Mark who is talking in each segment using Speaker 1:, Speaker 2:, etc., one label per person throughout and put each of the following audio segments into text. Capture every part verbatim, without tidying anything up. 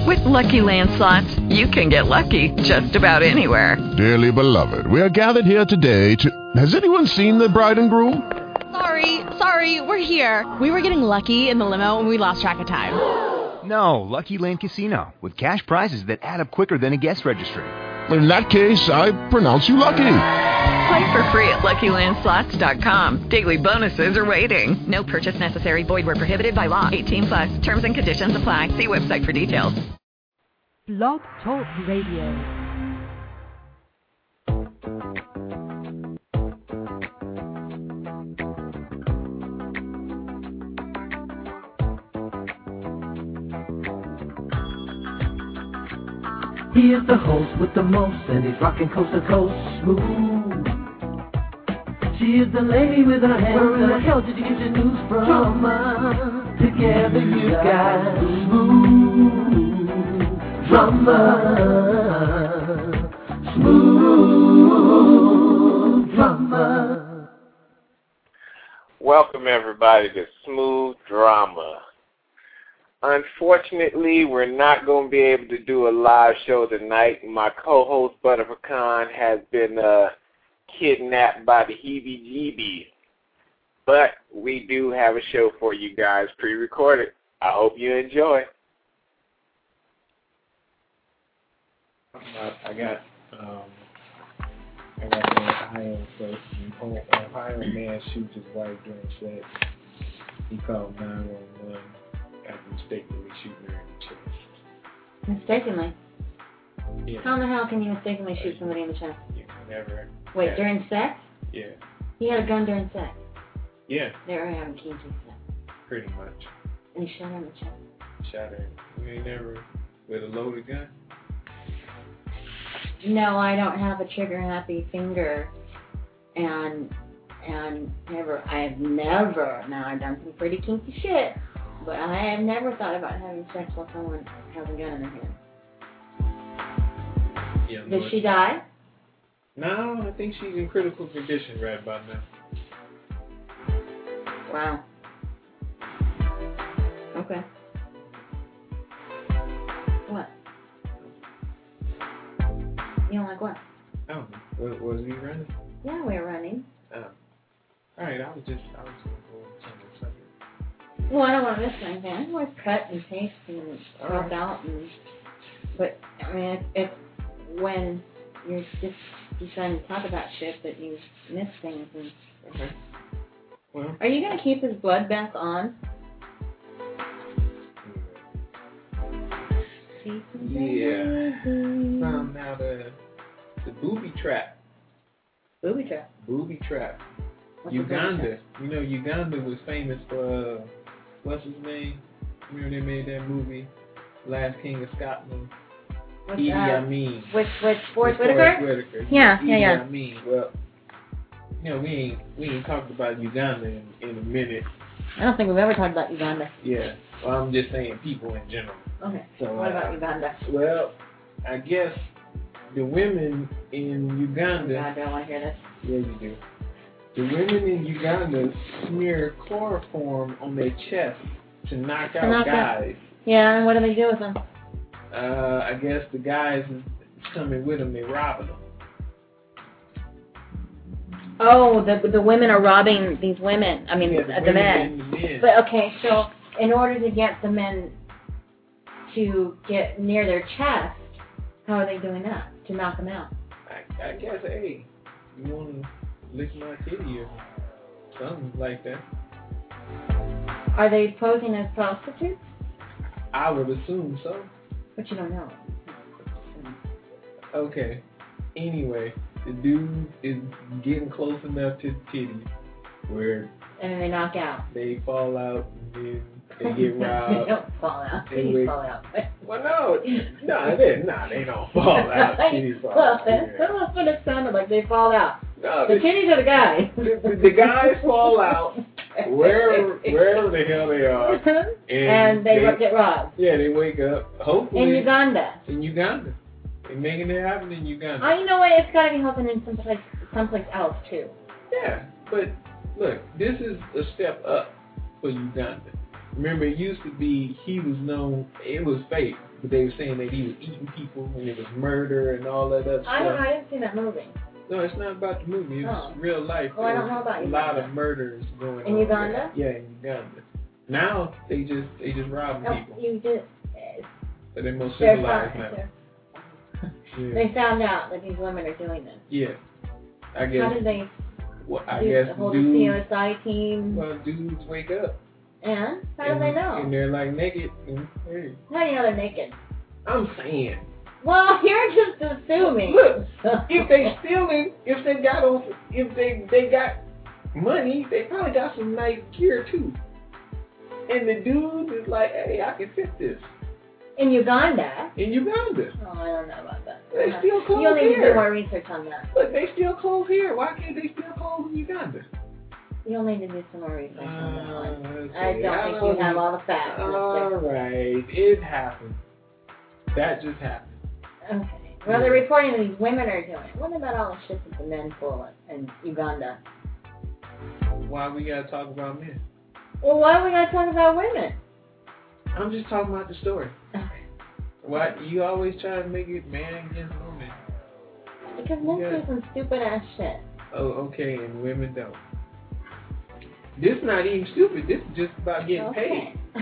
Speaker 1: With Lucky Land Slots, you can get lucky just about anywhere.
Speaker 2: Dearly beloved, we are gathered here today to... Has anyone seen the bride and groom?
Speaker 3: Sorry, sorry, we're here. We were getting lucky in the limo and we lost track of time.
Speaker 4: No, Lucky Land Casino, with cash prizes that add up quicker than a guest registry.
Speaker 2: In that case, I pronounce you lucky.
Speaker 1: Play for free at Lucky Land Slots dot com. Daily bonuses are waiting. No purchase necessary. Void where prohibited by law. eighteen plus. Terms and conditions apply. See website for details.
Speaker 5: Blog Talk Radio.
Speaker 6: He is the host with the most, and he's rocking coast to coast smooth. She is the lady with her hands. Where in the hell did you get your news from? Drama. Together you got smooth drama. Smooth drama.
Speaker 7: Welcome everybody to Smooth Drama. Unfortunately, we're not going to be able to do a live show tonight. My co-host, Butterfur Khan, has been uh, kidnapped by the heebie-jeebies. But we do have a show for you guys pre-recorded. I hope you enjoy.
Speaker 8: I got, um, I got an Ohio, so an Ohio man shoots his wife during sex. He called nine one one. After mistakenly shooting her in the chest.
Speaker 9: Mistakenly?
Speaker 8: Yeah.
Speaker 9: How in the hell can you mistakenly shoot somebody in the chest?
Speaker 8: Yeah, never.
Speaker 9: Wait,
Speaker 8: yeah.
Speaker 9: during sex?
Speaker 8: Yeah.
Speaker 9: He had a gun during sex?
Speaker 8: Yeah.
Speaker 9: They were having key to sex.
Speaker 8: Pretty much.
Speaker 9: And he shot her in the chest?
Speaker 8: Shot her. You ain't never with a loaded gun?
Speaker 9: No, I don't have a trigger-happy finger. And, and never, I have never, now I've done some pretty kinky shit. But I have never thought about having sex while someone has a gun in their hand.
Speaker 8: Yeah,
Speaker 9: Did she die?
Speaker 8: No, I think she's in critical condition right about now.
Speaker 9: Wow. Okay. What? You don't like what?
Speaker 8: Oh, was, was we running?
Speaker 9: Yeah, we were running.
Speaker 8: Oh. Alright, I was just, I was going to go on some subject.
Speaker 9: Well, I don't want to miss anything. I can always cut and paste and crop
Speaker 8: right.
Speaker 9: out. And, but, I mean, if, if when you're just deciding to talk about shit that you miss things. And,
Speaker 8: okay. Well.
Speaker 9: Are you going to keep his blood bath on?
Speaker 8: Yeah. Found out uh, the booby trap.
Speaker 9: Booby trap?
Speaker 8: Booby trap.
Speaker 9: What's
Speaker 8: Uganda. You know, Uganda was famous for, uh, what's his name? Remember they made that movie, Last King of Scotland?
Speaker 9: With,
Speaker 8: Idi
Speaker 9: uh,
Speaker 8: Amin.
Speaker 9: With, with Forrest
Speaker 8: with
Speaker 9: Whitaker?
Speaker 8: Forrest Whitaker.
Speaker 9: Yeah,
Speaker 8: Idi
Speaker 9: yeah, yeah.
Speaker 8: Amin. Well, you know, we ain't, we ain't talked about Uganda in, in a minute.
Speaker 9: I don't think we've ever talked about Uganda.
Speaker 8: Yeah. Well, I'm just saying people in general.
Speaker 9: Okay.
Speaker 8: So,
Speaker 9: what
Speaker 8: uh,
Speaker 9: about Uganda?
Speaker 8: Well, I guess the women in Uganda...
Speaker 9: God, I don't want to hear this.
Speaker 8: Yeah, you do. The women in Uganda smear chloroform on their chest to knock
Speaker 9: To
Speaker 8: out
Speaker 9: knock
Speaker 8: guys.
Speaker 9: out. Yeah, and what do they do with them?
Speaker 8: Uh, I guess the guys is coming with them, they robbing them.
Speaker 9: Oh, the the women are robbing these women. I mean,
Speaker 8: Yeah,
Speaker 9: the,
Speaker 8: the
Speaker 9: the
Speaker 8: women
Speaker 9: men.
Speaker 8: and the men.
Speaker 9: But okay, so in order to get the men to get near their chest, how are they doing that to knock them out?
Speaker 8: I, I guess, hey, you want to lick my titty or something like that.
Speaker 9: Are they posing as prostitutes?
Speaker 8: I would assume so.
Speaker 9: But you don't know.
Speaker 8: Okay. Anyway, the dude is getting close enough to the titty where
Speaker 9: And then they knock out.
Speaker 8: they fall out and then they get robbed.
Speaker 9: They don't fall out.
Speaker 8: They
Speaker 9: Titties
Speaker 8: wake-
Speaker 9: fall out.
Speaker 8: Well, no, no, they, no, they don't fall out. Titties fall
Speaker 9: Well,
Speaker 8: out.
Speaker 9: that's that's what it sounded like. They fall out.
Speaker 8: No,
Speaker 9: The
Speaker 8: the,
Speaker 9: titties are the guys.
Speaker 8: the, the guys fall out wherever, wherever the hell they are. And,
Speaker 9: and they,
Speaker 8: they
Speaker 9: get robbed.
Speaker 8: Yeah, they wake up, hopefully.
Speaker 9: In Uganda.
Speaker 8: In Uganda. They're making it happen in Uganda.
Speaker 9: Oh, you know what? It's got to be happening in someplace, someplace else, too.
Speaker 8: Yeah, but look, this is a step up for Uganda. Remember, it used to be he was known. It was fake, but they were saying that he was eating people and it was murder and all that other
Speaker 9: I
Speaker 8: stuff.
Speaker 9: don't know. I didn't see that movie.
Speaker 8: No, it's not about the movie. It's
Speaker 9: Oh.
Speaker 8: real life.
Speaker 9: Oh, I don't
Speaker 8: There's
Speaker 9: know about
Speaker 8: a lot
Speaker 9: Uganda.
Speaker 8: of murders going
Speaker 9: In
Speaker 8: on.
Speaker 9: Uganda?
Speaker 8: There. Yeah, in Uganda. Now they just they just rob
Speaker 9: Oh,
Speaker 8: people.
Speaker 9: you did.
Speaker 8: So they're more
Speaker 9: They're
Speaker 8: civilized
Speaker 9: fine.
Speaker 8: now.
Speaker 9: They're-
Speaker 8: Yeah.
Speaker 9: They found out that these women are doing this.
Speaker 8: yeah. I guess.
Speaker 9: How did they
Speaker 8: Well, I
Speaker 9: do
Speaker 8: guess
Speaker 9: the whole
Speaker 8: dudes.
Speaker 9: C S I team?
Speaker 8: Well, dudes wake up.
Speaker 9: And how do
Speaker 8: and,
Speaker 9: they know?
Speaker 8: And they're like naked. And, hey,
Speaker 9: How do you know they're naked?
Speaker 8: I'm saying.
Speaker 9: Well, you're just assuming.
Speaker 8: Look, if they stealing, if they got on, if they they got money, they probably got some nice gear too. And the dude is like, hey, I can fit this.
Speaker 9: In Uganda?
Speaker 8: In Uganda.
Speaker 9: Oh, I don't know about that.
Speaker 8: They steal clothes
Speaker 9: You'll need to do
Speaker 8: here.
Speaker 9: more research on that.
Speaker 8: But they steal clothes here. Why can't they steal clothes in Uganda?
Speaker 9: You'll need to do some more research on that one.
Speaker 8: Uh, okay.
Speaker 9: I don't think you have all the facts.
Speaker 8: All right, it happened. That just happened.
Speaker 9: Okay. Well, they're reporting that these women are doing it. What about all the shit that the men pull in Uganda?
Speaker 8: Why we gotta talk about men?
Speaker 9: Well, why are we not talking about women?
Speaker 8: I'm just talking about the story.
Speaker 9: Okay.
Speaker 8: Why you always try to make it man against woman?
Speaker 9: Because men
Speaker 8: Yeah.
Speaker 9: do some stupid ass shit.
Speaker 8: Oh, okay, and women don't. This not even stupid. This is just about getting
Speaker 9: Okay.
Speaker 8: paid.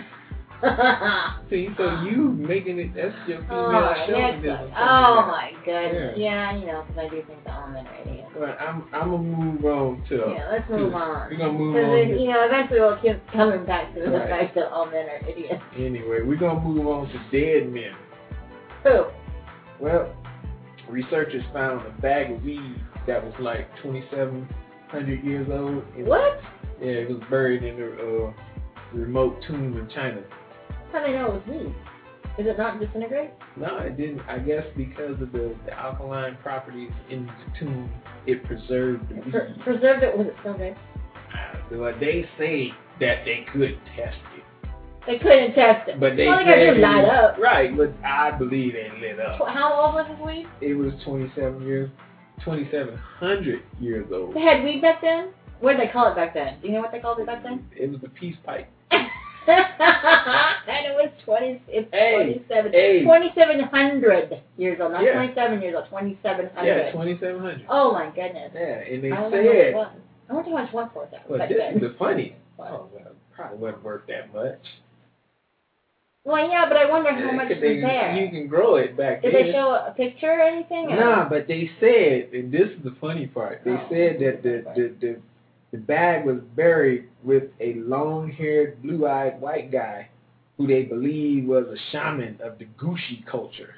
Speaker 8: See, so you making it, that's your female
Speaker 9: Oh,
Speaker 8: chauvinism.
Speaker 9: next one.
Speaker 8: coming
Speaker 9: Oh
Speaker 8: out.
Speaker 9: my goodness.
Speaker 8: Yeah.
Speaker 9: Yeah, you know, because I do think that all men are idiots.
Speaker 8: Well, I'm, I'm gonna move on to.
Speaker 9: Yeah, let's move
Speaker 8: to-
Speaker 9: on.
Speaker 8: We're gonna move
Speaker 9: Because,
Speaker 8: on.
Speaker 9: you know, eventually we'll keep coming back to the
Speaker 8: Right.
Speaker 9: fact that all men are idiots.
Speaker 8: Anyway, we're gonna move on to dead men.
Speaker 9: Who?
Speaker 8: Well, researchers found a bag of weed that was like twenty-seven hundred years old. It was-
Speaker 9: What?
Speaker 8: Yeah, it was buried in a uh, remote tomb in China.
Speaker 9: How do they know it was weed? Is it not disintegrate?
Speaker 8: No, it didn't. I guess because of the, the alkaline properties in the tomb, it preserved the weed.
Speaker 9: Pre- preserved it, was it still good?
Speaker 8: Uh, well, they say that they could test it.
Speaker 9: They couldn't test it.
Speaker 8: But they
Speaker 9: all they gotta do
Speaker 8: said
Speaker 9: is light
Speaker 8: it-
Speaker 9: up.
Speaker 8: Right, but I believe they lit up.
Speaker 9: Tw- How old was this weed?
Speaker 8: It was twenty-seven years, twenty-seven hundred years old.
Speaker 9: They had weed back then? What did they call it back then? Do you know what they called it back then?
Speaker 8: It was the peace pipe.
Speaker 9: And it was twenty. It's
Speaker 8: Hey,
Speaker 9: twenty-seven.
Speaker 8: hey.
Speaker 9: Twenty-seven hundred years old, not
Speaker 8: Yeah.
Speaker 9: twenty-seven years old. Twenty-seven hundred.
Speaker 8: Yeah, twenty-seven hundred.
Speaker 9: Oh my goodness.
Speaker 8: Yeah, and they
Speaker 9: I don't know what it
Speaker 8: said,
Speaker 9: was. I wonder how much one for that
Speaker 8: well,
Speaker 9: back
Speaker 8: this
Speaker 9: then.
Speaker 8: is the funny.
Speaker 9: What?
Speaker 8: Oh, well, probably wasn't worth that much.
Speaker 9: Well, yeah, but I wonder how
Speaker 8: Yeah,
Speaker 9: much
Speaker 8: 'cause
Speaker 9: was
Speaker 8: they-
Speaker 9: there.
Speaker 8: You can grow it back
Speaker 9: Did
Speaker 8: then.
Speaker 9: they show a picture or anything? or-
Speaker 8: Nah, but they said, and this is the funny part, they
Speaker 9: Oh.
Speaker 8: said that the, the, the, the bag was buried with a long-haired, blue-eyed white guy who they believe was a shaman of the Gushi culture,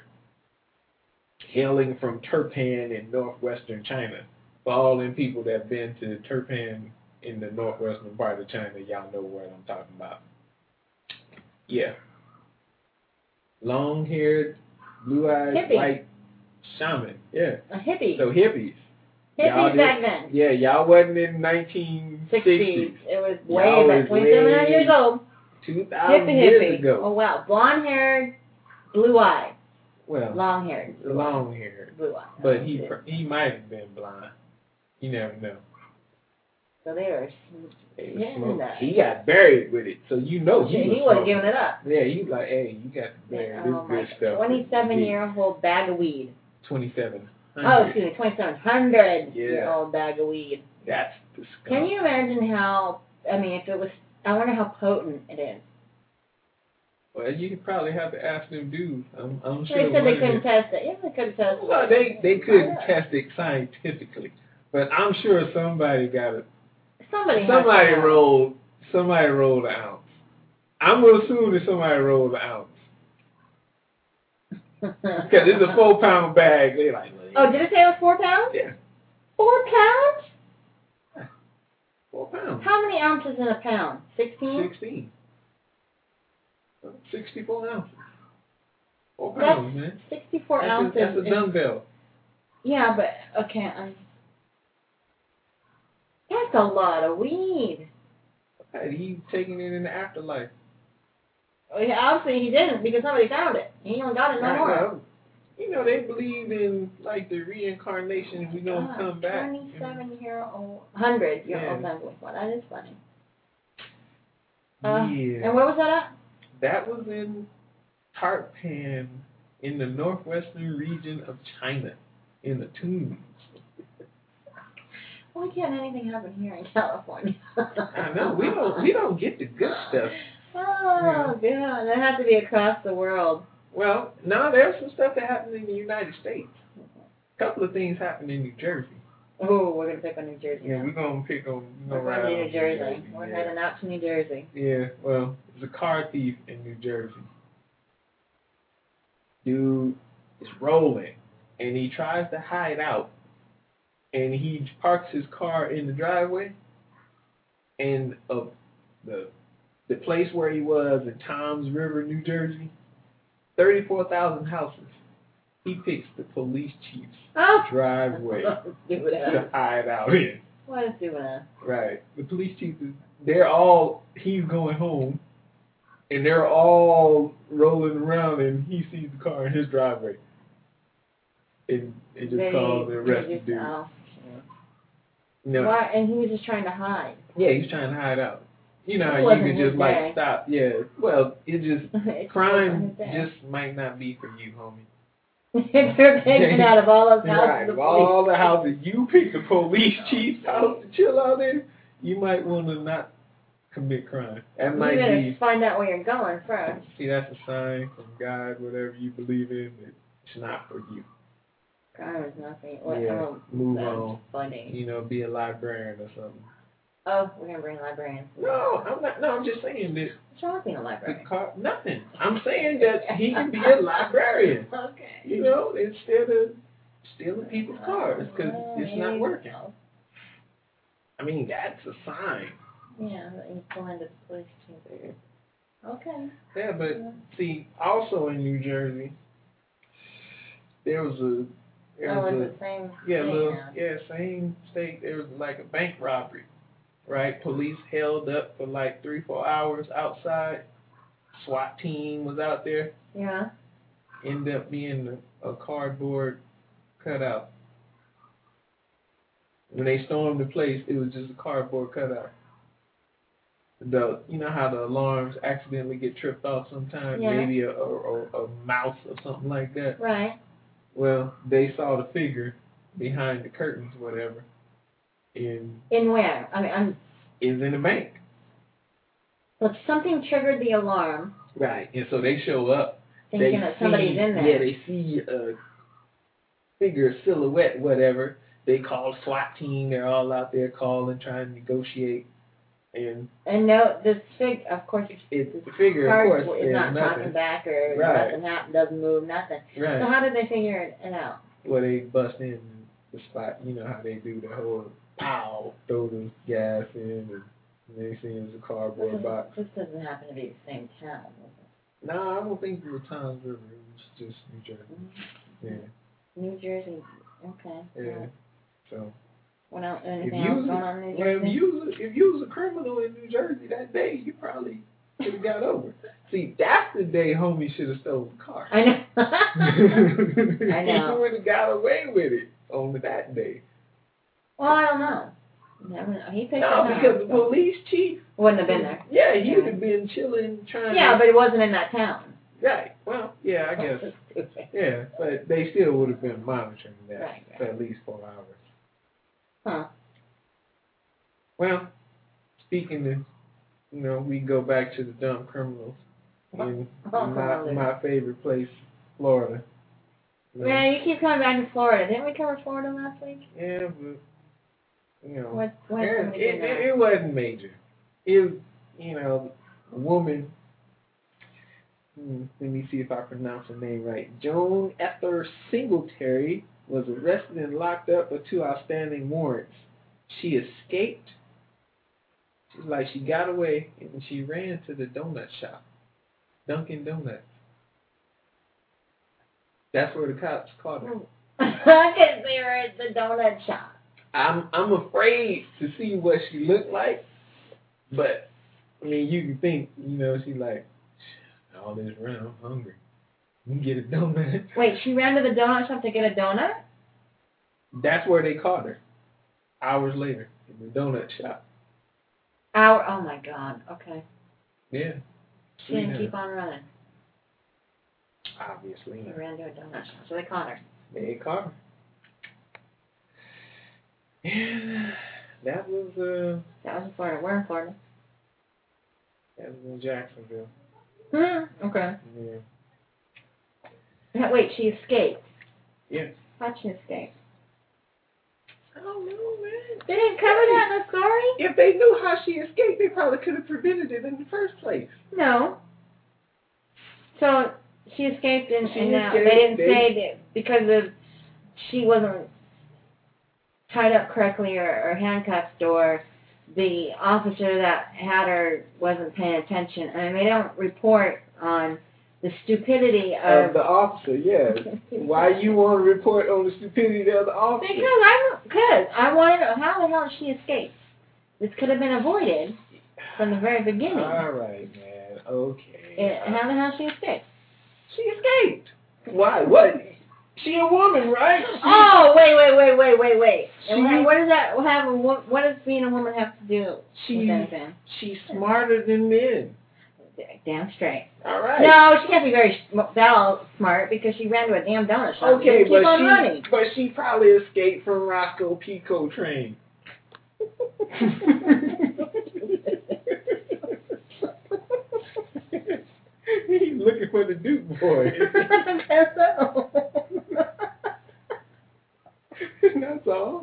Speaker 8: hailing from Turpan in northwestern China. For all them people that have been to Turpan in the northwestern part of China, y'all know what I'm talking about. Yeah. Long-haired, blue-eyed,
Speaker 9: Hippie.
Speaker 8: white shaman. Yeah.
Speaker 9: A hippie.
Speaker 8: So hippies. Y'all
Speaker 9: Hippies back
Speaker 8: did-
Speaker 9: then.
Speaker 8: Yeah, y'all wasn't in nineteen sixties.
Speaker 9: sixties. It was
Speaker 8: Y'all
Speaker 9: way
Speaker 8: was
Speaker 9: back. twenty-seven hundred
Speaker 8: way-
Speaker 9: years old.
Speaker 8: two thousand
Speaker 9: Hippie,
Speaker 8: years
Speaker 9: hippie.
Speaker 8: ago.
Speaker 9: Oh, wow. Blonde haired, blue eyed.
Speaker 8: Well,
Speaker 9: Long haired.
Speaker 8: long hair.
Speaker 9: Blue eyed.
Speaker 8: But he pr- he might have been blind. You never know.
Speaker 9: So they were.
Speaker 8: They was
Speaker 9: Yeah,
Speaker 8: smoking.
Speaker 9: no.
Speaker 8: He got buried with it, so you know he,
Speaker 9: He,
Speaker 8: was
Speaker 9: he wasn't
Speaker 8: smoking.
Speaker 9: giving it up.
Speaker 8: Yeah, he was like, hey, you got to bury
Speaker 9: Oh
Speaker 8: this
Speaker 9: my
Speaker 8: good
Speaker 9: God.
Speaker 8: stuff.
Speaker 9: twenty-seven year old bag of weed.
Speaker 8: Twenty-seven
Speaker 9: Oh,
Speaker 8: hundred.
Speaker 9: excuse me, twenty-seven hundred
Speaker 8: Yeah.
Speaker 9: year old bag of weed.
Speaker 8: That's the scum.
Speaker 9: Can you imagine how? I mean, if it was, I wonder how potent it is.
Speaker 8: Well, you could probably have to ask them dudes. I'm, I'm sure.
Speaker 9: They said
Speaker 8: one
Speaker 9: they
Speaker 8: of them-
Speaker 9: couldn't test it. Yeah, they couldn't test it.
Speaker 8: Well, they they couldn't
Speaker 9: I know.
Speaker 8: test it scientifically, but I'm sure somebody got it.
Speaker 9: Somebody. has
Speaker 8: Somebody
Speaker 9: to know.
Speaker 8: rolled. Somebody rolled an ounce. I'm gonna assume that somebody rolled an ounce because it's a four pound bag. They like. Well,
Speaker 9: Oh, did it say it was four pounds?
Speaker 8: yeah,
Speaker 9: Four pounds?
Speaker 8: four pounds.
Speaker 9: How many ounces in a pound? Sixteen.
Speaker 8: Sixteen. Sixty-four ounces. Four
Speaker 9: That's
Speaker 8: pounds, man.
Speaker 9: Sixty-four
Speaker 8: That's a,
Speaker 9: ounces.
Speaker 8: that's a
Speaker 9: is-
Speaker 8: dumbbell.
Speaker 9: Yeah, but okay. Um, that's a lot of weed.
Speaker 8: Hey, he's taking it in the afterlife.
Speaker 9: Well, yeah, obviously he didn't because somebody found it. He don't got it no
Speaker 8: Right,
Speaker 9: more.
Speaker 8: well, you know, they believe in like the reincarnation. We're gonna
Speaker 9: God,
Speaker 8: come back.
Speaker 9: Twenty-seven year old, hundred year old
Speaker 8: Yeah.
Speaker 9: man. Well, that is funny. Uh,
Speaker 8: yeah.
Speaker 9: And where was that at?
Speaker 8: That was in Tarpan, in the northwestern region of China, in the Toons.
Speaker 9: Why can't anything happen here in California?
Speaker 8: I know we don't we don't get the good stuff.
Speaker 9: Oh, yeah. That had to be across the world.
Speaker 8: Well, no, there's some stuff that happened in the United States. A couple of things happened in New Jersey.
Speaker 9: Oh, we're gonna pick on New Jersey.
Speaker 8: Yeah,
Speaker 9: now.
Speaker 8: we're gonna pick on.
Speaker 9: We're
Speaker 8: We're
Speaker 9: going to New Jersey.
Speaker 8: Jersey.
Speaker 9: We're
Speaker 8: yeah.
Speaker 9: heading out to New Jersey.
Speaker 8: Yeah, well, there's a car thief in New Jersey. Dude is rolling, and he tries to hide out, and he parks his car in the driveway, and uh, the the place where he was in Toms River, New Jersey, thirty-four thousand houses. He picks the police chief's
Speaker 9: Oh.
Speaker 8: driveway
Speaker 9: Stupid ass.
Speaker 8: to hide out in.
Speaker 9: What a stupid ass.
Speaker 8: Right. The police chief is, they're all, he's going home, and they're all rolling around, and he sees the car in his driveway. And it just
Speaker 9: They-
Speaker 8: calls and
Speaker 9: they
Speaker 8: arrests the
Speaker 9: just-
Speaker 8: dude.
Speaker 9: oh.
Speaker 8: You know,
Speaker 9: Why? And he was just trying to hide.
Speaker 8: yeah, he's trying to hide out. You know,
Speaker 9: It
Speaker 8: how you
Speaker 9: wasn't
Speaker 8: could
Speaker 9: his
Speaker 8: just like
Speaker 9: day.
Speaker 8: stop. Yeah. Well, it just,
Speaker 9: It
Speaker 8: crime
Speaker 9: wasn't his day.
Speaker 8: just might not be for you, homie.
Speaker 9: They're taking out of all those houses.
Speaker 8: Right.
Speaker 9: the
Speaker 8: Of all
Speaker 9: police.
Speaker 8: the houses you pick the police chief's house to chill out in, you might want to not commit crime. That
Speaker 9: You
Speaker 8: might
Speaker 9: better
Speaker 8: be.
Speaker 9: find out where you're going first.
Speaker 8: See, that's a sign from God, whatever you believe in, that it's not for you.
Speaker 9: Crime is nothing. What,
Speaker 8: Yeah,
Speaker 9: oh,
Speaker 8: move
Speaker 9: that's
Speaker 8: on.
Speaker 9: funny.
Speaker 8: You know, be a librarian or something.
Speaker 9: Oh, we're gonna bring librarians.
Speaker 8: No, I'm not. No, I'm just saying that
Speaker 9: What's wrong with being a
Speaker 8: the
Speaker 9: librarian?
Speaker 8: car. Nothing. I'm saying that he can be a librarian.
Speaker 9: Okay.
Speaker 8: You know, instead of stealing people's cars because it's not working. I mean, that's a sign.
Speaker 9: Yeah, you pull into the police chief. Okay.
Speaker 8: Yeah, but see, also in New Jersey, there was a there
Speaker 9: Oh,
Speaker 8: was
Speaker 9: it's
Speaker 8: a
Speaker 9: the same
Speaker 8: yeah,
Speaker 9: thing
Speaker 8: little,
Speaker 9: now.
Speaker 8: yeah, same state. There was like a bank robbery, right? Police held up for like three, four hours outside. SWAT team was out there.
Speaker 9: Yeah.
Speaker 8: Ended up being a, a cardboard cutout. When they stormed the place, it was just a cardboard cutout. The you know how the alarms accidentally get tripped off sometimes,
Speaker 9: Yeah.
Speaker 8: maybe a, a, a mouse or something like that.
Speaker 9: Right.
Speaker 8: Well, they saw the figure behind the curtains, whatever, and
Speaker 9: In where? I mean, I'm.
Speaker 8: is in the bank.
Speaker 9: But something triggered the alarm,
Speaker 8: Right. And so they show up.
Speaker 9: thinking
Speaker 8: they
Speaker 9: that somebody's
Speaker 8: see,
Speaker 9: in there.
Speaker 8: Yeah, they see a figure, silhouette, whatever. They call SWAT team. They're all out there calling, trying to negotiate. And
Speaker 9: And no, this fig, of course, it's,
Speaker 8: it's the figure, of
Speaker 9: card
Speaker 8: course,
Speaker 9: is
Speaker 8: says
Speaker 9: not
Speaker 8: nothing.
Speaker 9: talking back or
Speaker 8: Right.
Speaker 9: nothing happened, doesn't move, nothing.
Speaker 8: Right.
Speaker 9: So how did they figure it, it out?
Speaker 8: Well, they bust in the spot. You know how they do the whole pow, throw the gas in, and they see it's a cardboard
Speaker 9: This,
Speaker 8: box.
Speaker 9: this doesn't happen to be the same town, is it?
Speaker 8: No, I don't think it was Toms River. It was just New Jersey. Yeah.
Speaker 9: New Jersey, okay.
Speaker 8: Yeah. So.
Speaker 9: What else?
Speaker 8: If
Speaker 9: Anything
Speaker 8: you,
Speaker 9: else
Speaker 8: was,
Speaker 9: going on in New
Speaker 8: well, if
Speaker 9: Jersey?
Speaker 8: you was, if you was a criminal in New Jersey that day, you probably could have got over. See, that's the day homie should have stolen the car.
Speaker 9: I know.
Speaker 8: I
Speaker 9: know.
Speaker 8: He would have got away with it on that day.
Speaker 9: Well, I don't know. Never know. He picked
Speaker 8: No,
Speaker 9: it up,
Speaker 8: because the
Speaker 9: so-
Speaker 8: police chief
Speaker 9: Wouldn't have been there.
Speaker 8: Yeah, he
Speaker 9: Yeah.
Speaker 8: would have been chilling, trying.
Speaker 9: Yeah,
Speaker 8: to,
Speaker 9: but he wasn't in that town.
Speaker 8: Right. Well, yeah, I guess. Yeah, but they still would have been monitoring that
Speaker 9: Right, right.
Speaker 8: for at least four hours.
Speaker 9: Huh.
Speaker 8: Well, speaking of, you know, we go back to the dumb criminals in,
Speaker 9: Oh,
Speaker 8: in my,
Speaker 9: Lord.
Speaker 8: my favorite place, Florida. You know,
Speaker 9: Yeah, you keep coming back to Florida. Didn't we cover Florida last week?
Speaker 8: yeah, but, you know,
Speaker 9: What, what
Speaker 8: it,
Speaker 9: somebody
Speaker 8: it,
Speaker 9: did now?
Speaker 8: it, it wasn't major. It was, you know, a woman, hmm, let me see if I pronounce her name right. Joan Ether Singletary was arrested and locked up with two outstanding warrants. She escaped. She's like, she got away and she ran to the donut shop, Dunkin' Donuts. That's where the cops caught her.
Speaker 9: I can see her at the donut shop.
Speaker 8: I'm I'm afraid to see what she looked like, but I mean, you can think, you know, she's like, all this run, I'm hungry. You can get a donut.
Speaker 9: Wait, she ran to the donut shop to get a donut?
Speaker 8: That's where they caught her. Hours later, in the donut shop.
Speaker 9: Hour? Oh my God. Okay.
Speaker 8: Yeah.
Speaker 9: She didn't
Speaker 8: Sweet
Speaker 9: keep on running.
Speaker 8: Obviously.
Speaker 9: She ran to a donut shop, so they caught her.
Speaker 8: They caught her. Yeah, that was uh.
Speaker 9: That was in Florida. Where in Florida?
Speaker 8: That was in Jacksonville.
Speaker 9: Hmm. Okay.
Speaker 8: Yeah.
Speaker 9: Now, wait, she escaped.
Speaker 8: Yeah.
Speaker 9: How'd she escape?
Speaker 8: I don't know, man.
Speaker 9: They didn't cover that in the story?
Speaker 8: If they knew how she escaped, they probably could have prevented it in the first place.
Speaker 9: No. So she escaped, and,
Speaker 8: She
Speaker 9: and now
Speaker 8: escaped,
Speaker 9: they didn't
Speaker 8: they-
Speaker 9: say that because of she wasn't tied up correctly or, or handcuffed, or the officer that had her wasn't paying attention. I mean, they don't report on the stupidity of,
Speaker 8: Of the officer, yes. Why you want to report on the stupidity of the officer?
Speaker 9: Because I because I want to know how the hell did she escape? This could have been avoided from the very beginning.
Speaker 8: All right, man. Okay.
Speaker 9: And how the hell she escaped?
Speaker 8: She escaped. Why? What? She a woman, right? She,
Speaker 9: Oh, wait, wait, wait, wait, wait, wait. And
Speaker 8: She-
Speaker 9: what, what does that have? a wo- What does being a woman have to do
Speaker 8: She-
Speaker 9: with anything?
Speaker 8: she's smarter than men.
Speaker 9: Damn straight.
Speaker 8: All right.
Speaker 9: No, she can't be very sm- that all smart because she ran to a damn donut shop.
Speaker 8: Okay,
Speaker 9: Keep
Speaker 8: but
Speaker 9: on
Speaker 8: she,
Speaker 9: running.
Speaker 8: but she probably escaped from Roscoe Pico train. He's looking for the Duke boy.
Speaker 9: I guess so.
Speaker 8: That's all.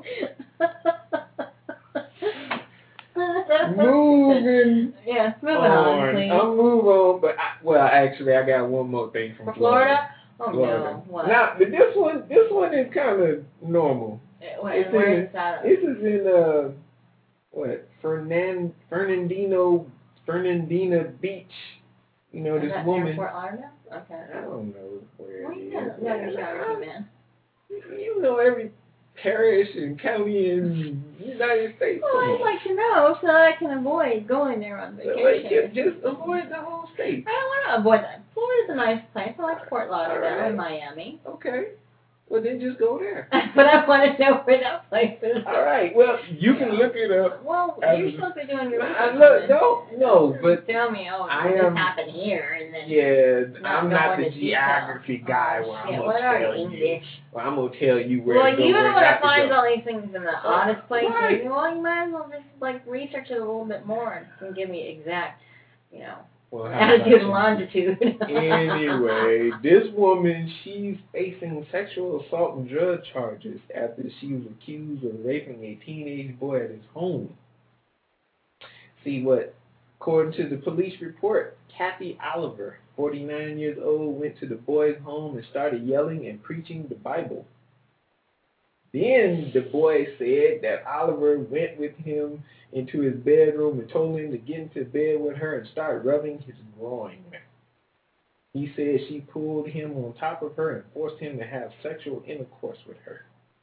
Speaker 8: Moving
Speaker 9: Yeah, moving on,
Speaker 8: on.
Speaker 9: please.
Speaker 8: I'll move on, but I, well, actually, I got one more thing from
Speaker 9: For
Speaker 8: Florida.
Speaker 9: Florida? Oh
Speaker 8: Florida.
Speaker 9: no. What?
Speaker 8: Now, but this one, this one is kind of normal.
Speaker 9: Uh, what-
Speaker 8: It's
Speaker 9: where
Speaker 8: in-
Speaker 9: is that?
Speaker 8: This is in uh, what Fernan Fernandino Fernandina Beach. You know,
Speaker 9: Is
Speaker 8: this
Speaker 9: that
Speaker 8: woman.
Speaker 9: near Fort Lauderdale? Okay.
Speaker 8: I don't know where
Speaker 9: Well,
Speaker 8: it
Speaker 9: you
Speaker 8: is.
Speaker 9: know, know your geography, man.
Speaker 8: You know every parish and county in the United States.
Speaker 9: Well,
Speaker 8: Come
Speaker 9: I'd
Speaker 8: on.
Speaker 9: like to know so I can avoid going there on
Speaker 8: So, like,
Speaker 9: vacation.
Speaker 8: just, just avoid the whole state.
Speaker 9: I don't want to avoid that. Florida's a nice place. I like Fort Lauderdale
Speaker 8: All right.
Speaker 9: and Miami.
Speaker 8: Okay. Well, then just go there.
Speaker 9: But I want to know where that place is.
Speaker 8: All right. Well, you can look it up.
Speaker 9: Well,
Speaker 8: As
Speaker 9: you're
Speaker 8: a-
Speaker 9: supposed to be doing your
Speaker 8: I
Speaker 9: research.
Speaker 8: look,
Speaker 9: on
Speaker 8: no, no,
Speaker 9: this.
Speaker 8: but
Speaker 9: Tell me, oh,
Speaker 8: I
Speaker 9: this
Speaker 8: am-
Speaker 9: happened here, and then...
Speaker 8: yeah,
Speaker 9: Not
Speaker 8: I'm not
Speaker 9: going
Speaker 8: the
Speaker 9: into detail.
Speaker 8: geography guy
Speaker 9: Oh,
Speaker 8: where
Speaker 9: shit.
Speaker 8: I'm
Speaker 9: What
Speaker 8: gonna
Speaker 9: are
Speaker 8: tell
Speaker 9: you,
Speaker 8: you.
Speaker 9: English?
Speaker 8: Well, I'm gonna tell you where
Speaker 9: Well,
Speaker 8: to go,
Speaker 9: you
Speaker 8: where
Speaker 9: know
Speaker 8: not
Speaker 9: what I
Speaker 8: to
Speaker 9: find
Speaker 8: go.
Speaker 9: all these things in the oddest places.
Speaker 8: Right.
Speaker 9: Well, you might as well just like research it a little bit more and give me exact, you know,
Speaker 8: Well, how
Speaker 9: attitude and
Speaker 8: about
Speaker 9: longitude.
Speaker 8: you? Anyway, this woman, she's facing sexual assault and drug charges after she was accused of raping a teenage boy at his home. See what? According to the police report, Kathy Oliver, forty-nine years old, went to the boy's home and started yelling and preaching the Bible. Then the boy said that Oliver went with him into his bedroom and told him to get into bed with her and start rubbing his groin. He said she pulled him on top of her and forced him to have sexual intercourse with her.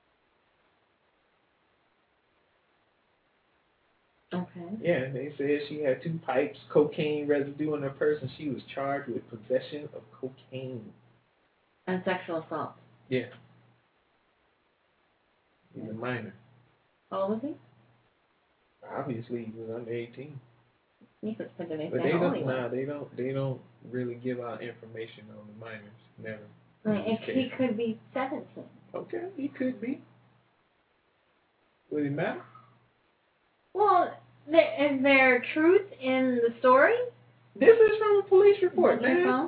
Speaker 9: Okay.
Speaker 8: Yeah, they said she had two pipes, cocaine residue on her purse, and she was charged with possession of cocaine.
Speaker 9: And sexual assault.
Speaker 8: Yeah. He's a minor.
Speaker 9: How old was he?
Speaker 8: Obviously, he was under eighteen.
Speaker 9: You could put the name
Speaker 8: But they
Speaker 9: down
Speaker 8: don't.
Speaker 9: anyway.
Speaker 8: Nah, they don't. They don't really give out information on the minors. Never.
Speaker 9: I mean,
Speaker 8: in
Speaker 9: if
Speaker 8: this
Speaker 9: he
Speaker 8: case.
Speaker 9: could be seventeen.
Speaker 8: Okay, he could be. Would it matter?
Speaker 9: Well, th- is there truth in the story?
Speaker 8: This is from a police report,
Speaker 9: Is that your
Speaker 8: man.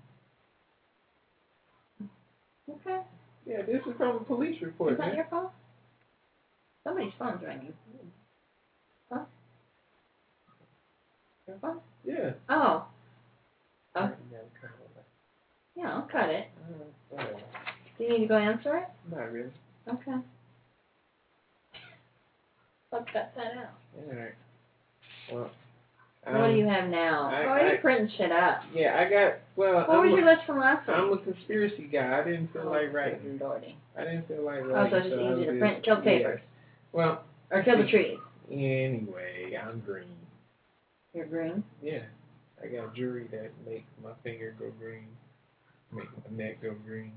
Speaker 9: phone? Okay.
Speaker 8: Yeah, this is from a police report,
Speaker 9: Is that
Speaker 8: man.
Speaker 9: your phone? Somebody's phone's ringing. Huh? Your phone?
Speaker 8: Yeah.
Speaker 9: Oh. Oh.
Speaker 8: Yeah, kind of
Speaker 9: Yeah, I'll cut it.
Speaker 8: like- uh,
Speaker 9: Do you need to go answer it?
Speaker 8: Not really.
Speaker 9: Okay. I'll cut that out.
Speaker 8: All right. Well.
Speaker 9: what
Speaker 8: um,
Speaker 9: do you have now?
Speaker 8: I-
Speaker 9: oh, you're
Speaker 8: I-
Speaker 9: printing shit up.
Speaker 8: Yeah, I got. Well,
Speaker 9: What
Speaker 8: I'm
Speaker 9: was
Speaker 8: a,
Speaker 9: your list from last week?
Speaker 8: I'm a conspiracy guy. I didn't feel
Speaker 9: Oh,
Speaker 8: like writing.
Speaker 9: good lordy.
Speaker 8: I didn't feel like
Speaker 9: Oh,
Speaker 8: writing.
Speaker 9: so it's just
Speaker 8: I
Speaker 9: easy to
Speaker 8: was-
Speaker 9: print, kill papers.
Speaker 8: Yeah. Well.
Speaker 9: Or kill the trees.
Speaker 8: Anyway, I'm green.
Speaker 9: You're green.
Speaker 8: Yeah. I got jewelry that make my finger go green, make my neck go green.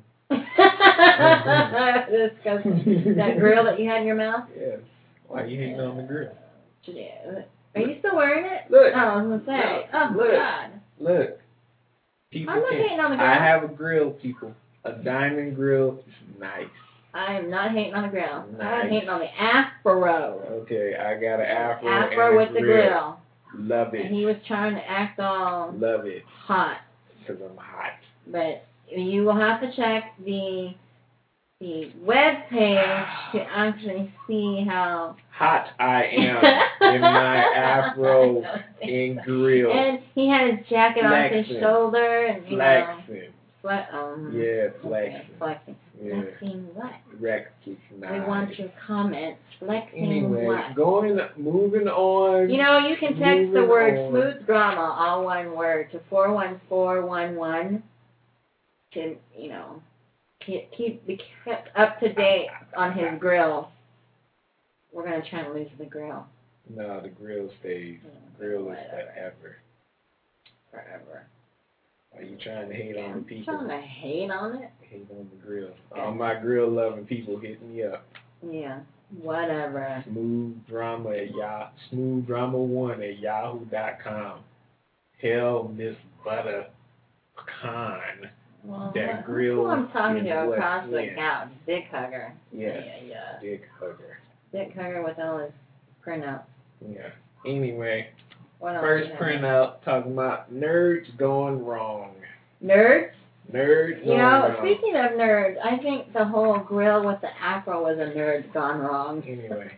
Speaker 9: Disgusting. That grill that you had in your mouth?
Speaker 8: Yes. Why you hating on the grill?
Speaker 9: Yeah. Are you still wearing it?
Speaker 8: Look.
Speaker 9: Oh, I was gonna say.
Speaker 8: No,
Speaker 9: Oh
Speaker 8: look.
Speaker 9: God.
Speaker 8: Look. People
Speaker 9: I'm not
Speaker 8: can,
Speaker 9: hating on the grill.
Speaker 8: I have a grill, people. A diamond grill is nice.
Speaker 9: I am not hating on the grill.
Speaker 8: Nice.
Speaker 9: I'm hating on the Afro.
Speaker 8: Okay, I got an afro,
Speaker 9: Afro
Speaker 8: and a
Speaker 9: with the grill.
Speaker 8: Love it.
Speaker 9: And he was trying to act all
Speaker 8: Love it.
Speaker 9: hot.
Speaker 8: Because I'm hot.
Speaker 9: But you will have to check the the web page to actually see how
Speaker 8: hot I am in my afro and grill.
Speaker 9: And he had his jacket
Speaker 8: Flexing.
Speaker 9: off his shoulder and you
Speaker 8: Flexing.
Speaker 9: know. Fle- um,
Speaker 8: Yeah, flexing.
Speaker 9: Okay, flexing.
Speaker 8: Yeah.
Speaker 9: Flexing what?
Speaker 8: Flexing. Nice.
Speaker 9: We want your comments. Flexing
Speaker 8: Anyway,
Speaker 9: what?
Speaker 8: going, moving on.
Speaker 9: You know, you can text
Speaker 8: moving
Speaker 9: the word
Speaker 8: on.
Speaker 9: smooth drama, all one word, to four one four one one to, you know, keep, keep be kept up to date on his grill. We're going to try to lose the grill.
Speaker 8: No, the grill stays.
Speaker 9: Yeah,
Speaker 8: Grill is
Speaker 9: whatever.
Speaker 8: forever.
Speaker 9: Forever.
Speaker 8: Are you trying to hate on the
Speaker 9: I'm
Speaker 8: people?
Speaker 9: trying to hate on it.
Speaker 8: Hate on the grill. All my grill loving people hit me up.
Speaker 9: Yeah, whatever.
Speaker 8: Smooth drama at Yah. Smooth drama one at yahoo dot com. Hell, Miss Butter Pecan.
Speaker 9: Well,
Speaker 8: That
Speaker 9: who-
Speaker 8: grill
Speaker 9: Who I'm talking
Speaker 8: in
Speaker 9: to
Speaker 8: West
Speaker 9: across the
Speaker 8: End.
Speaker 9: couch, Dick Hugger.
Speaker 8: Yeah.
Speaker 9: Yeah, yeah.
Speaker 8: Dick hugger.
Speaker 9: Dick Hugger with all his printouts.
Speaker 8: Yeah. Anyway,
Speaker 9: What else?
Speaker 8: first
Speaker 9: do you have?
Speaker 8: printout talking about nerds going wrong.
Speaker 9: Nerds?
Speaker 8: Nerds
Speaker 9: You
Speaker 8: going
Speaker 9: know,
Speaker 8: wrong.
Speaker 9: speaking of nerds, I think the whole grill with the afro was a nerd gone wrong.
Speaker 8: Anyway,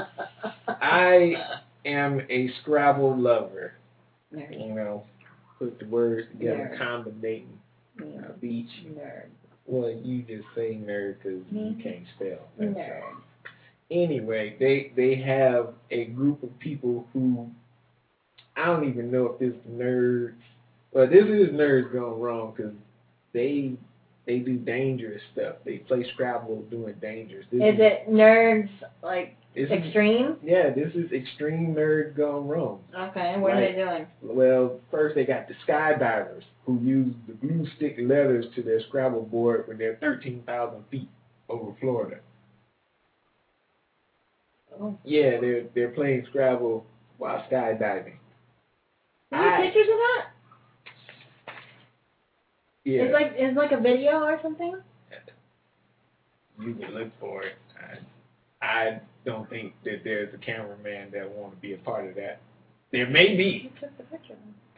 Speaker 8: I am a Scrabble lover.
Speaker 9: Nerd.
Speaker 8: You know, put the words together,
Speaker 9: Nerd.
Speaker 8: combinating
Speaker 9: Yeah.
Speaker 8: a beach.
Speaker 9: Nerd.
Speaker 8: Well, you just say nerd because you
Speaker 9: Mhm.
Speaker 8: can't spell. That's
Speaker 9: Nerd.
Speaker 8: all. Anyway, they they have a group of people who I don't even know if this nerds. Well, this is nerds going wrong because they they do dangerous stuff. They play Scrabble doing dangerous. This
Speaker 9: Is it nerds, like,
Speaker 8: this is-
Speaker 9: extreme?
Speaker 8: Yeah, this is extreme nerds gone wrong.
Speaker 9: Okay, and what are
Speaker 8: Right.
Speaker 9: they doing?
Speaker 8: Well, first they got the skydivers who use the glue stick letters to their Scrabble board when they're thirteen thousand feet over Florida.
Speaker 9: Oh.
Speaker 8: Yeah, they're they're playing Scrabble while skydiving.
Speaker 9: Any
Speaker 8: I-
Speaker 9: pictures of that?
Speaker 8: Yeah,
Speaker 9: It's like it's like a video or something?
Speaker 8: you can look for it. I, I don't think that there's a cameraman that want to be a part of that. There may be.
Speaker 9: Who took the picture?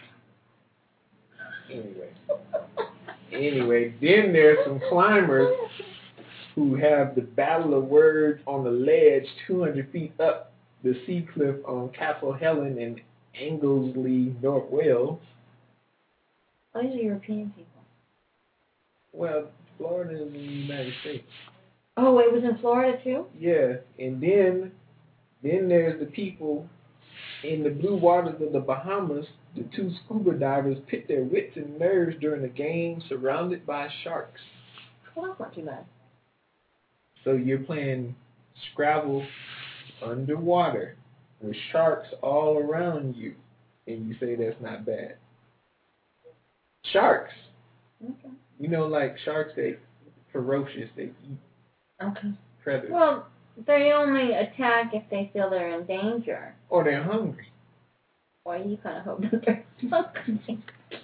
Speaker 8: Anyway. Anyway, then there's some climbers who have the Battle of Words on the ledge two hundred feet up the sea cliff on Castle Helen in Anglesey, North Wales.
Speaker 9: Oh, these are European people.
Speaker 8: Well, Florida is in the United States.
Speaker 9: Oh, it was in Florida too?
Speaker 8: Yeah, and then then there's the people in the blue waters of the Bahamas. The two scuba divers pit their wits and nerves during a game surrounded by sharks.
Speaker 9: Well, that's not too bad.
Speaker 8: So you're playing Scrabble underwater with sharks all around you, and you say that's not bad. Sharks.
Speaker 9: Okay.
Speaker 8: You know, like sharks, they ferocious. They eat
Speaker 9: Okay.
Speaker 8: predators.
Speaker 9: Well, they only attack if they feel they're in danger.
Speaker 8: Or they're hungry.
Speaker 9: Well, you kind of hope that they're hungry.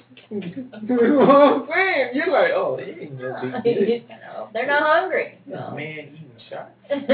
Speaker 8: Oh, man, you're like, oh, it ain't no big deal.
Speaker 9: You kinda hope they're not hungry.
Speaker 8: This
Speaker 9: So.
Speaker 8: man eating sharks.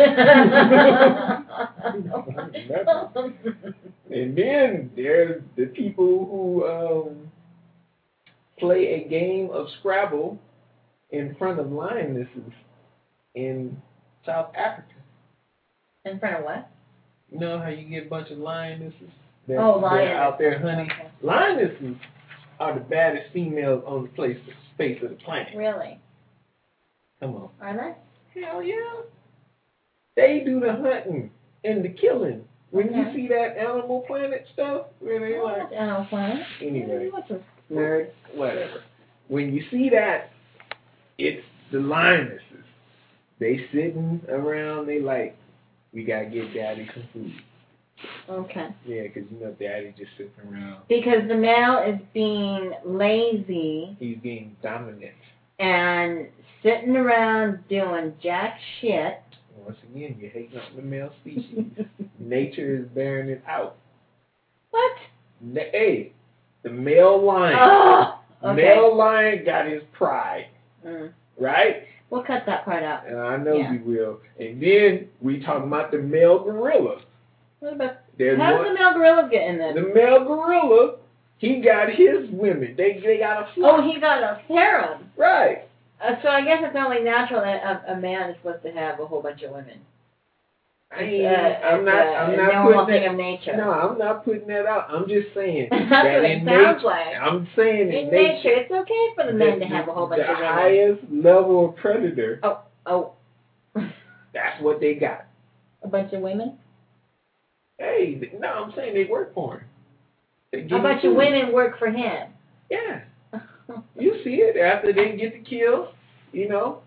Speaker 8: And then there's the people who um, play a game of Scrabble in front of lionesses in South Africa.
Speaker 9: In front of what?
Speaker 8: You know how you get a bunch of lionesses? They're,
Speaker 9: Oh,
Speaker 8: they're
Speaker 9: lionesses.
Speaker 8: out there hunting.
Speaker 9: Okay.
Speaker 8: Lionesses are the baddest females on the place, face of the planet.
Speaker 9: Really?
Speaker 8: Come on.
Speaker 9: Are they?
Speaker 8: Hell yeah. They do the hunting and the killing. When you
Speaker 9: Okay.
Speaker 8: see that Animal Planet stuff, where they
Speaker 9: Oh,
Speaker 8: like,
Speaker 9: that's Animal Planet.
Speaker 8: anyway,
Speaker 9: What's a nerd?
Speaker 8: whatever. When you see that, it's the lionesses. They sitting around, they like, we gotta get Daddy some food.
Speaker 9: Okay.
Speaker 8: Yeah, 'cause you know Daddy just sitting around.
Speaker 9: Because the male is being lazy
Speaker 8: He's being dominant.
Speaker 9: and sitting around doing jack shit.
Speaker 8: Once again, you're hating on the male species. Nature is bearing it out.
Speaker 9: What?
Speaker 8: The, hey, the male lion.
Speaker 9: Oh, okay.
Speaker 8: Male lion got his pride,
Speaker 9: Mm.
Speaker 8: right?
Speaker 9: We'll cut that part out.
Speaker 8: And I know
Speaker 9: Yeah.
Speaker 8: we will. And then we talking about the male gorilla.
Speaker 9: What about,
Speaker 8: There's
Speaker 9: how
Speaker 8: one,
Speaker 9: does the male gorilla get in this?
Speaker 8: the male gorilla, he got his women. They they got a flock.
Speaker 9: Oh, he got a harem.
Speaker 8: Right.
Speaker 9: Uh, so I guess it's only natural that a, a man is supposed to have a whole bunch of women.
Speaker 8: I
Speaker 9: It's,
Speaker 8: ain't,
Speaker 9: uh,
Speaker 8: I'm not.
Speaker 9: it's, uh,
Speaker 8: I'm
Speaker 9: a
Speaker 8: not
Speaker 9: normal
Speaker 8: putting
Speaker 9: thing
Speaker 8: that.
Speaker 9: of nature.
Speaker 8: No, I'm not putting that out. I'm just saying
Speaker 9: That's
Speaker 8: that
Speaker 9: what it
Speaker 8: in
Speaker 9: sounds
Speaker 8: nature.
Speaker 9: like.
Speaker 8: I'm saying
Speaker 9: In
Speaker 8: in
Speaker 9: nature,
Speaker 8: nature,
Speaker 9: it's okay for the men to have a whole bunch
Speaker 8: the
Speaker 9: of women.
Speaker 8: highest level of predator.
Speaker 9: Oh, oh.
Speaker 8: That's what they got.
Speaker 9: A bunch of women?
Speaker 8: Hey, no, I'm saying they work for him. They give
Speaker 9: A
Speaker 8: him
Speaker 9: bunch
Speaker 8: food.
Speaker 9: of women work for him.
Speaker 8: Yeah. You see it after they get the kill, you know.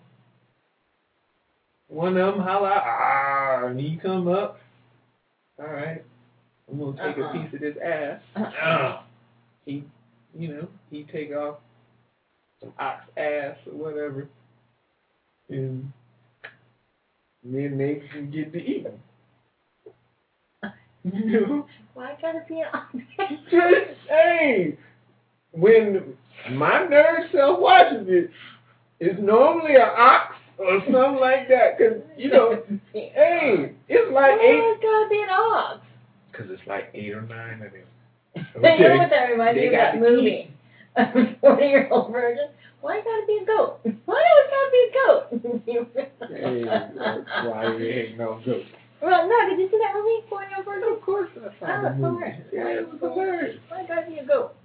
Speaker 8: One of them holler, ah, and he come up. All right, I'm gonna take
Speaker 9: Uh-uh.
Speaker 8: a piece of this ass.
Speaker 9: Uh-uh.
Speaker 8: Ah. He, you know, he take off some ox ass or whatever, and then they can get to eat them. You know.
Speaker 9: Why gotta be an
Speaker 8: Just, hey, when my nerd self watches it, it's normally an ox or something like that. Because, you know, hey, it's like
Speaker 9: Why
Speaker 8: eight.
Speaker 9: it's gotta be an ox?
Speaker 8: Because it's like eight or nine of them.
Speaker 9: You know what that reminds
Speaker 8: They
Speaker 9: me of
Speaker 8: got
Speaker 9: that
Speaker 8: the
Speaker 9: movie? forty-year-old virgin. Why gotta be a goat? Why do it gotta be a goat?
Speaker 8: Hey, why there ain't no goat?
Speaker 9: Well, no, did you see that movie, forty-year-old virgin?
Speaker 8: Of course I saw
Speaker 9: Oh,
Speaker 8: the
Speaker 9: it's
Speaker 8: movie.
Speaker 9: hilarious.
Speaker 8: Yeah, it was hilarious.
Speaker 9: Why gotta be a goat?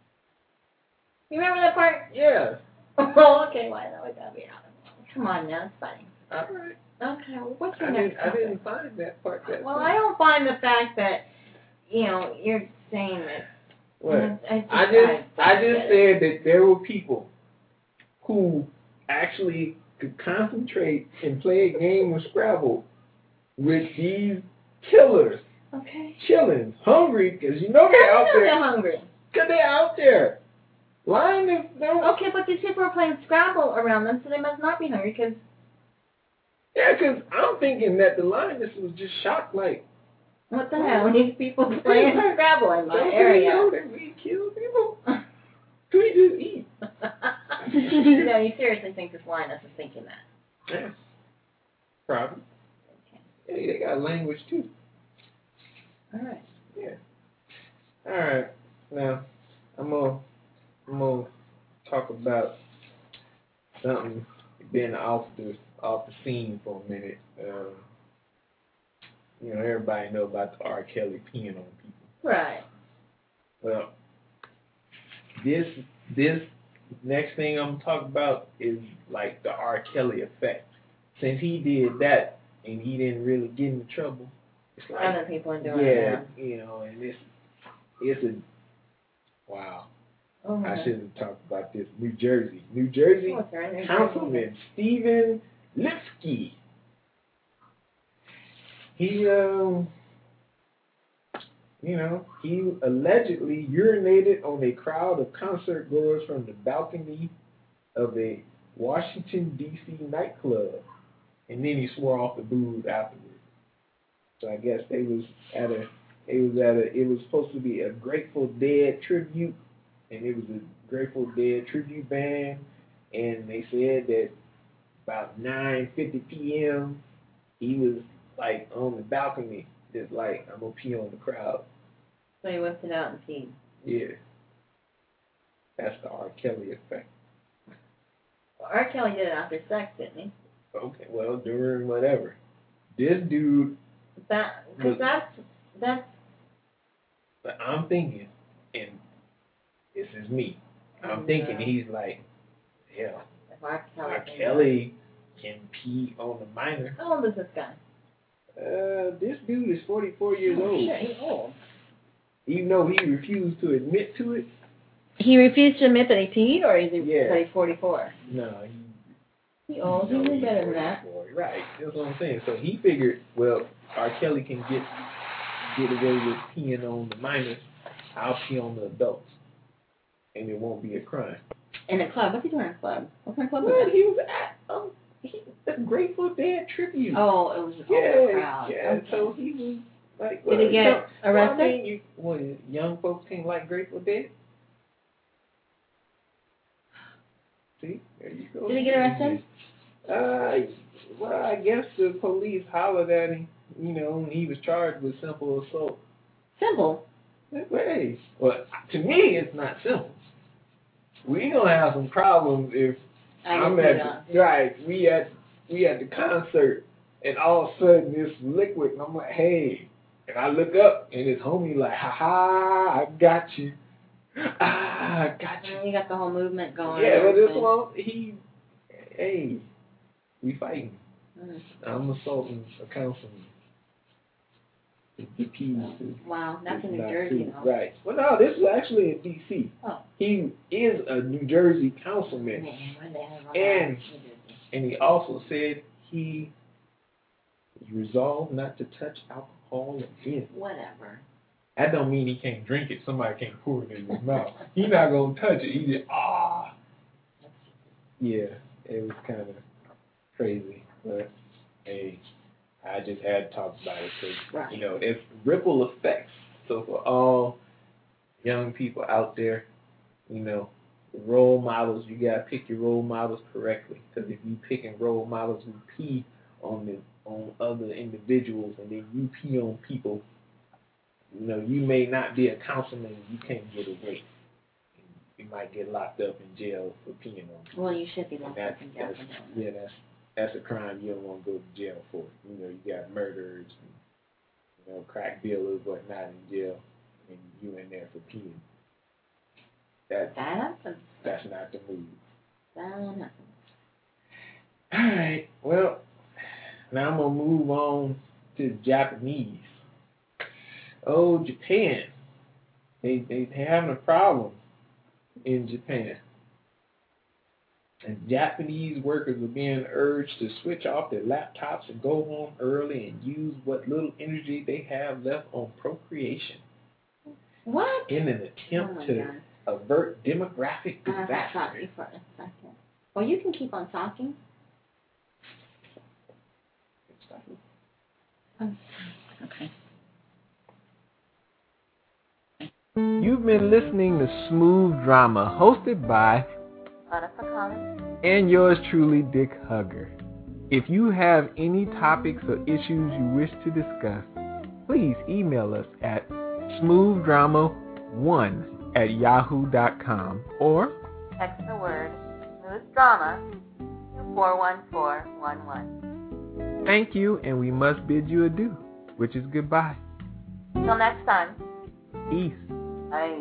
Speaker 9: You remember that part?
Speaker 8: Yeah.
Speaker 9: Oh, okay, why not? It gotta be an animal. Come on now, it's funny.
Speaker 8: All right.
Speaker 9: Okay, well, what's your
Speaker 8: I
Speaker 9: next
Speaker 8: didn't, I
Speaker 9: topic?
Speaker 8: didn't find that part that
Speaker 9: Well,
Speaker 8: funny.
Speaker 9: I don't find the fact that, you know, you're saying that.
Speaker 8: What?
Speaker 9: I, I just,
Speaker 8: I just I just
Speaker 9: get it.
Speaker 8: said that there were people who actually could concentrate and play a game of Scrabble with these killers,
Speaker 9: Okay.
Speaker 8: chilling, hungry, because you know they're
Speaker 9: How
Speaker 8: out
Speaker 9: do you know
Speaker 8: there.
Speaker 9: they're hungry?
Speaker 8: Because they're out there. Lying is no.
Speaker 9: Okay, but these people are playing Scrabble around them, so they must not be hungry, because...
Speaker 8: Yeah, because I'm thinking that the lioness was just shocked, like,
Speaker 9: What the hell? These people playing Scrabble in my
Speaker 8: don't
Speaker 9: area.
Speaker 8: they know that we kill people? We just eat.
Speaker 9: No, you seriously think this lioness is thinking that?
Speaker 8: Yeah. Probably.
Speaker 9: Okay.
Speaker 8: Yeah, they got language too.
Speaker 9: All right.
Speaker 8: Yeah. All right. Now, I'm gonna I'm gonna talk about something been off the off the scene for a minute. Um, you know, everybody know about the R. Kelly peeing on people.
Speaker 9: Right.
Speaker 8: Well, this this next thing I'm gonna talk about is like the R. Kelly effect. Since he did that and he didn't really get into trouble, it's like
Speaker 9: Other people are doing
Speaker 8: yeah,
Speaker 9: it
Speaker 8: you know, and it's it's a wow.
Speaker 9: now. Oh,
Speaker 8: I shouldn't have talked about this. New Jersey, New Jersey
Speaker 9: Oh, it's right there.
Speaker 8: Councilman Stephen Lipsky. He um. You know, he allegedly urinated on a crowd of concert goers from the balcony of a Washington, D C nightclub, and then he swore off the booze afterwards. So I guess they was at a, it was at a, it was supposed to be a Grateful Dead tribute, and it was a Grateful Dead tribute band, and they said that about nine fifty p.m. he was like on the balcony. Just like, I'm going to pee on the crowd.
Speaker 9: So he whipped it out and peed.
Speaker 8: Yeah. That's the R. Kelly effect.
Speaker 9: Well, R. Kelly did it after sex, didn't he?
Speaker 8: Okay, well, during whatever. This dude,
Speaker 9: That, because
Speaker 8: Look.
Speaker 9: that's, that's,
Speaker 8: but I'm thinking, and this is me, I'm
Speaker 9: Oh,
Speaker 8: thinking
Speaker 9: no.
Speaker 8: he's like, hell,
Speaker 9: if R. Kelly.
Speaker 8: R.
Speaker 9: did that.
Speaker 8: Kelly can pee on the minor.
Speaker 9: How old is this guy?
Speaker 8: Uh, this dude is forty-four years
Speaker 9: Oh,
Speaker 8: old.
Speaker 9: shit, he's old.
Speaker 8: Even though he refused to admit to it,
Speaker 9: He refused to admit that he peed, or is he,
Speaker 8: Yeah.
Speaker 9: that he's forty-four?
Speaker 8: no, he
Speaker 9: He old. He
Speaker 8: No,
Speaker 9: knew
Speaker 8: he's
Speaker 9: better than that.
Speaker 8: forty-four. Right. That's what I'm saying. So he figured, well, R. Kelly can get get away with peeing on the minors. I'll pee on the adults, and it won't be a crime.
Speaker 9: In a club. What's he doing in a club? What kind of club
Speaker 8: Well,
Speaker 9: was that?
Speaker 8: he was at um, he, the Grateful Dead tribute.
Speaker 9: Oh, it was an
Speaker 8: yeah,
Speaker 9: older crowd.
Speaker 8: yeah.
Speaker 9: Okay.
Speaker 8: So he was, Like,
Speaker 9: Did
Speaker 8: well,
Speaker 9: he get
Speaker 8: you know,
Speaker 9: arrested?
Speaker 8: Well, I mean, you, what, young folks can't like Grateful Dead? See, there you go.
Speaker 9: Did he get arrested?
Speaker 8: Uh, well, I guess the police hollered at him, you know, and he was charged with simple assault.
Speaker 9: Simple.
Speaker 8: Hey, well, to me, it's not simple. We gonna have some problems if
Speaker 9: I
Speaker 8: I'm
Speaker 9: can see
Speaker 8: at the, right. We at we at the concert, and all of a sudden this liquid, and I'm like, hey, and I look up, and it's homie like, ha ha, I got you, ah, I got you.
Speaker 9: You got the whole movement going.
Speaker 8: Yeah, but this one, he, hey, we fighting.
Speaker 9: Mm.
Speaker 8: I'm assaulting a councilman. The keys to,
Speaker 9: wow, that's in New
Speaker 8: not
Speaker 9: Jersey,
Speaker 8: to,
Speaker 9: though.
Speaker 8: right. Well, no, this is actually in D C
Speaker 9: Oh.
Speaker 8: He is a New Jersey councilman.
Speaker 9: Man,
Speaker 8: and and he also said he resolved not to touch alcohol again.
Speaker 9: Whatever.
Speaker 8: That don't mean he can't drink it. Somebody can't pour it in his mouth. He's not going to touch it. He just, ah. Yeah, it was kind of crazy. But, hey, I just had to talk about it because, right. you know, it's ripple effects. So for all young people out there, you know, role models, you got to pick your role models correctly. Because if you picking role models who pee on the on other individuals and then you pee on people, you know, you may not be a councilman and you can't get away. You might get locked up in jail for peeing on people.
Speaker 9: Well, you should be locked up in jail.
Speaker 8: Yeah, that's that's a crime you don't want to go to jail for. You know, you got murderers and, you know, crack dealers, whatnot in jail, and you in there for peeing. That,
Speaker 9: that happens.
Speaker 8: That's not the move.
Speaker 9: That happens.
Speaker 8: All right, well, now I'm going to move on to the Japanese. Oh, Japan. They, they having a problem in Japan. And Japanese workers are being urged to switch off their laptops and go home early and use what little energy they have left on procreation.
Speaker 9: What?
Speaker 8: In an attempt
Speaker 9: oh
Speaker 8: to
Speaker 9: God.
Speaker 8: avert demographic
Speaker 9: I have to
Speaker 8: disaster.
Speaker 9: stop you for a second. Well, you can keep on talking. Oh, okay.
Speaker 8: You've been listening to Smooth Drama, hosted by and yours truly, Dick Hugger. If you have any topics or issues you wish to discuss, please email us at smoothdrama one at yahoo dot com or
Speaker 10: text the word Smooth Drama to four one four one one.
Speaker 8: Thank you, and we must bid you adieu, which is goodbye.
Speaker 10: Till next time.
Speaker 8: Peace.
Speaker 10: Bye.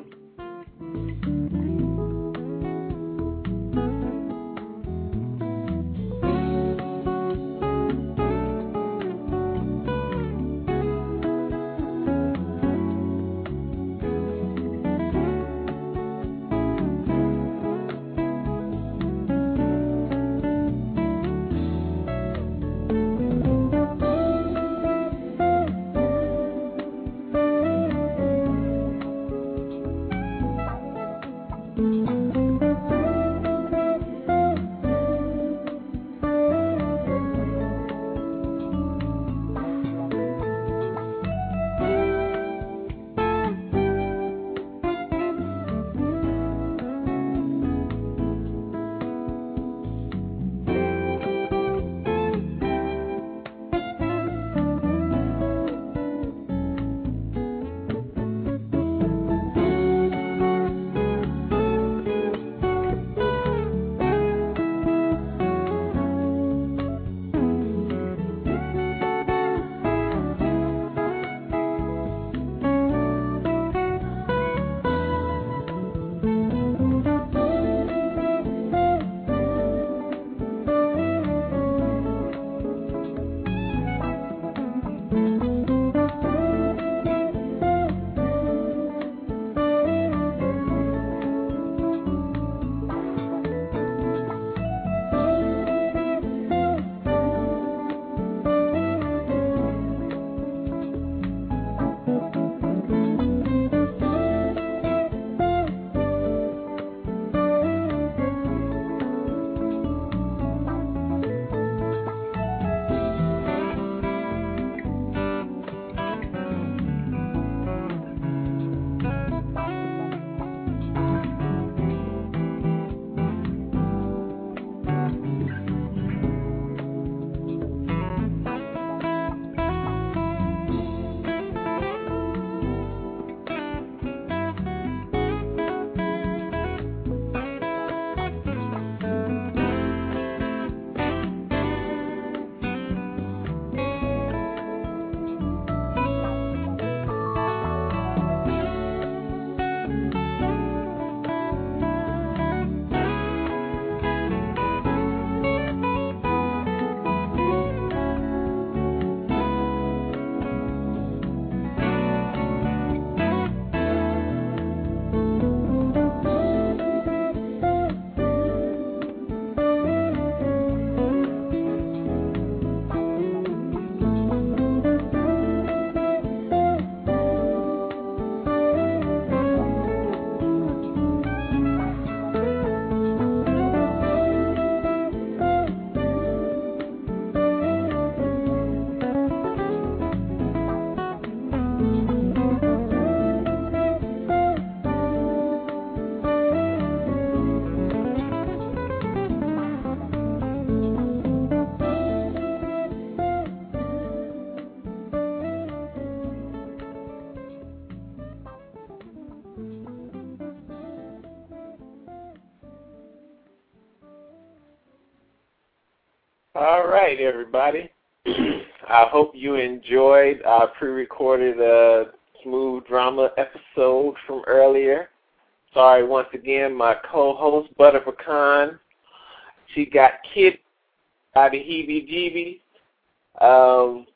Speaker 7: All right, everybody. I hope you enjoyed our pre-recorded uh, Smooth Drama episode from earlier. Sorry, once again, my co-host, Butter Pecan, she got kidnapped by the heebie-jeebies. Um,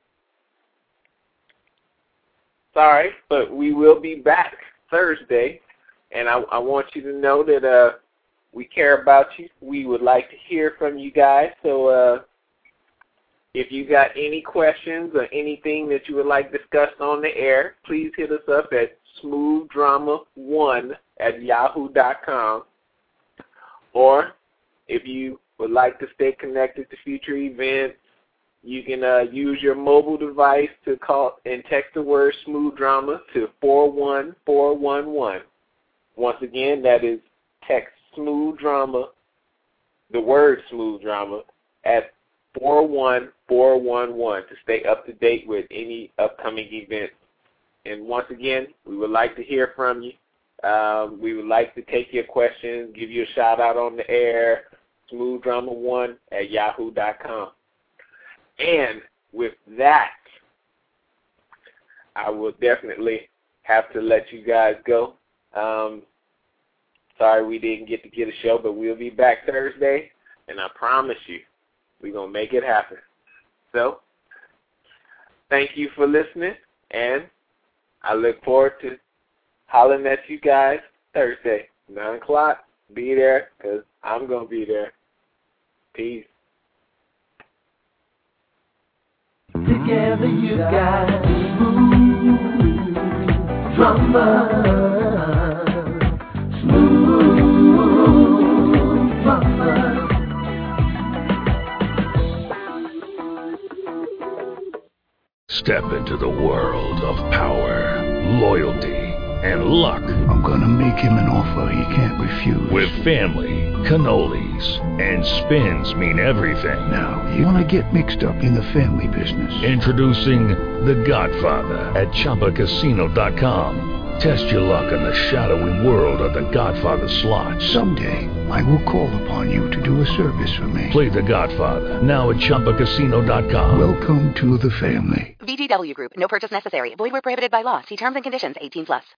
Speaker 7: sorry, but we will be back Thursday, and I, I want you to know that uh, we care about you. We would like to hear from you guys, so uh, if you got any questions or anything that you would like discussed on the air, please hit us up at smooth drama one at yahoo dot com. Or if you would like to stay connected to future events, you can uh, use your mobile device to call and text the word Smooth Drama to four one four one one. Once again, that is text Smooth Drama, the word Smooth Drama, at four one four one one to stay up to date with any upcoming events. And once again, we would like to hear from you. Um, we would like to take your questions, give you a shout out on the air, smooth drama one at yahoo dot com. And with that, I will definitely have to let you guys go. Um, sorry we didn't get to get a show, but we'll be back Thursday, and I promise you, we're going to make it happen. So, thank you for listening, and I look forward to hollering at you guys Thursday, nine o'clock. Be there, because I'm going to be there. Peace.
Speaker 6: Together you got smooth drama, smooth drama.
Speaker 11: Step into the world of power, loyalty, and luck.
Speaker 12: I'm gonna make him an offer he can't refuse.
Speaker 11: With family, cannolis, and spins mean everything.
Speaker 12: Now, you wanna get mixed up in the family business.
Speaker 11: Introducing The Godfather at Chumba Casino dot com. Test your luck in the shadowy world of The Godfather slot.
Speaker 12: Someday, I will call upon you to do a service for me.
Speaker 11: Play The Godfather, now at Chumba Casino dot com.
Speaker 12: Welcome to the family.
Speaker 13: V G W Group. No purchase necessary. Void where prohibited by law. See terms and conditions. eighteen plus.